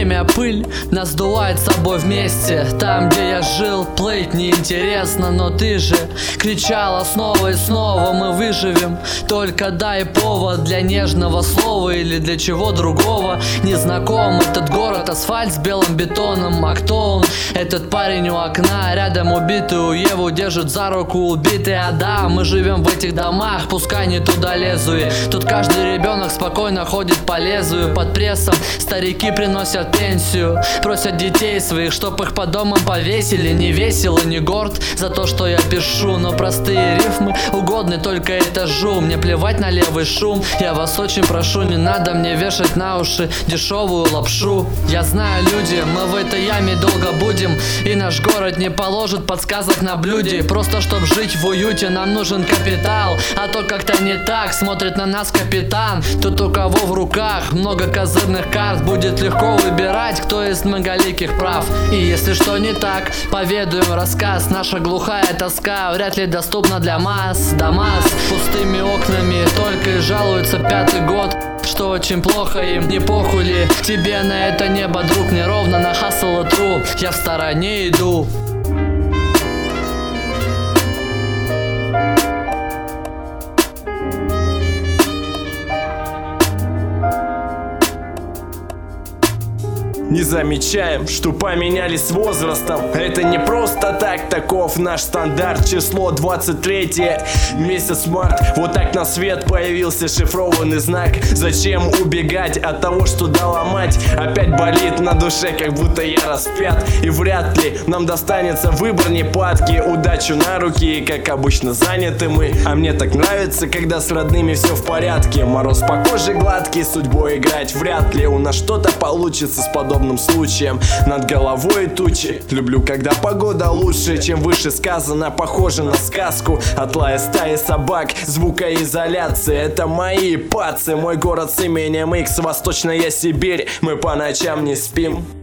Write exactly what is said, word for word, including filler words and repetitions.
время пыль нас сдувает с собой вместе. Там, где я жил, плыть неинтересно, но ты же кричала снова и снова: мы выживем, только дай повод для нежного слова или для чего другого. Незнаком этот город, асфальт с белым бетоном. А кто он? Этот парень у окна, рядом убитую Еву держит за руку убитый Адам. Мы живем в этих домах, пускай не туда лезу. И тут каждый ребенок спокойно ходит по лезвию. Под прессом старики приносят пенсию, просят детей своих, чтоб их по домам повесили. Не весело, не горд за то, что я пишу, но простые рифмы угодны только этажу. Мне плевать на левый шум, я вас очень прошу, не надо мне вешать на уши дешевую лапшу. Я знаю, люди, мы в этой яме долго будем, и наш город не положит подсказок на блюде. Просто чтоб жить в уюте, нам нужен капитал, а то как-то не так смотрит на нас капитан. Тут у кого в руках много козырных карт, будет легко выбирать, кто из многоликих прав. И если что не так, поведаем рассказ. Наша глухая тоска вряд ли доступна для масс. Дома с пустыми окнами только и жалуются пятый год, что очень плохо им. Не похуй ли тебе на это небо, друг? Не ровно на хасл и тру, я в стороне иду. Не замечаем, что поменялись с возрастом. Это не просто так, таков наш стандарт. Число двадцать третье, месяц март. Вот так на свет появился шифрованный знак. Зачем убегать от того, что дала мать? Опять болит на душе, как будто я распят. И вряд ли нам достанется выбор непадки. Удачу на руки, и как обычно заняты мы. А мне так нравится, когда с родными все в порядке. Мороз по коже гладкий, судьбой играть вряд ли у нас что-то получится с подобным случаем. Над головой тучи. Люблю, когда погода лучше, чем выше сказано. Похоже на сказку от лая стаи собак. Звукоизоляция, это мои пацы. Мой город с именем Икс, Восточная Сибирь. Мы по ночам не спим.